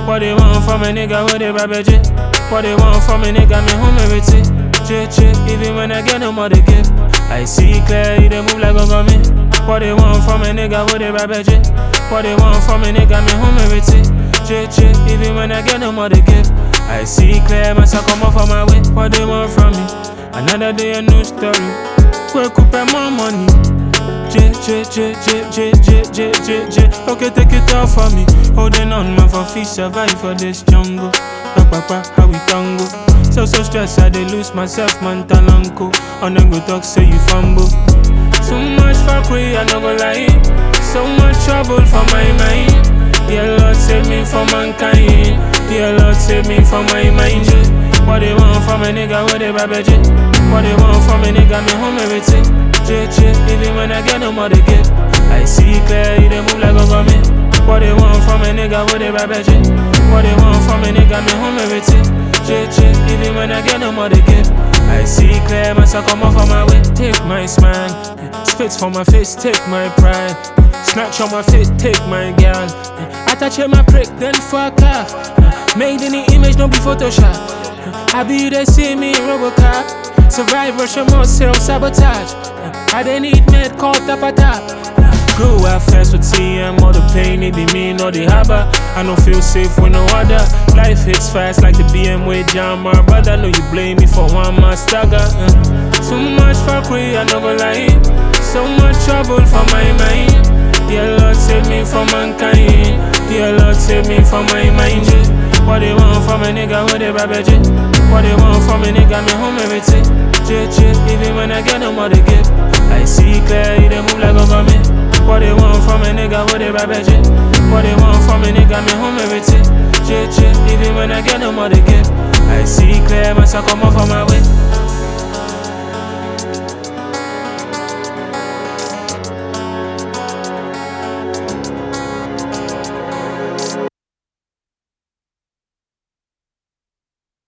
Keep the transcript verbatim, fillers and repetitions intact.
What they want from a nigga, what they rap J. What they want from a nigga, me home everything. J, J, even when I get no more to give. I see clear, they move like a me. What they want from a nigga, what they rap J. What they want from a nigga, me home everything. J, J, even when I get no more to give. I see clear, my son come off on my way. What they want from me? Another day, a new story. Quick, coupe more money. J, J, J, J, J, J, J, J, J. Okay, take it off for me. Holding on, man, for fish survive for this jungle. Papa, how we tango. So, so stressed, I dey lose myself, man, talanko. On the go talk, say you fumble. Too much fuck with, I no go lie. So much trouble for my mind. Dear Lord, save me from mankind. Dear Lord, save me from my mind. What they want from a nigga, what they rap J. What they want from a nigga, me home everything. J, J, even when I get no more to give. I see clear, they move like a me. What they want from a nigga, what they rap J. What they want from a nigga, me home everything. J, J, even when I get no more to give. I see clear, my son come off on my way. Take my smile, spits from my face, take my pride. Snatch on my face, take my girl. I touch my prick, then fuck off. Made in the image, don't be Photoshop. I be you, they see me in Robocop. Survive Russian more self-sabotage. I don't need med called tap a tap. Grew up fast with T M, all the pain, it be me, no the harbor. I don't feel safe with no other. Life hits fast like the B M with John, my brother. Know you blame me for one more stagger. uh. Too much fuckery, I no go lie. So much trouble for my mind. Dear Lord, save me from mankind. Dear Lord, save me from my mind. What they want from a nigga, what they rap J. What they want from a nigga, me home everything. J, J, even when I get no more to give. I see clear, they move like a me. What they want from a nigga, what they rap J. What they want from a nigga, me home everything. J, J, even when I get no more to give. I see clear, my son come off on my way.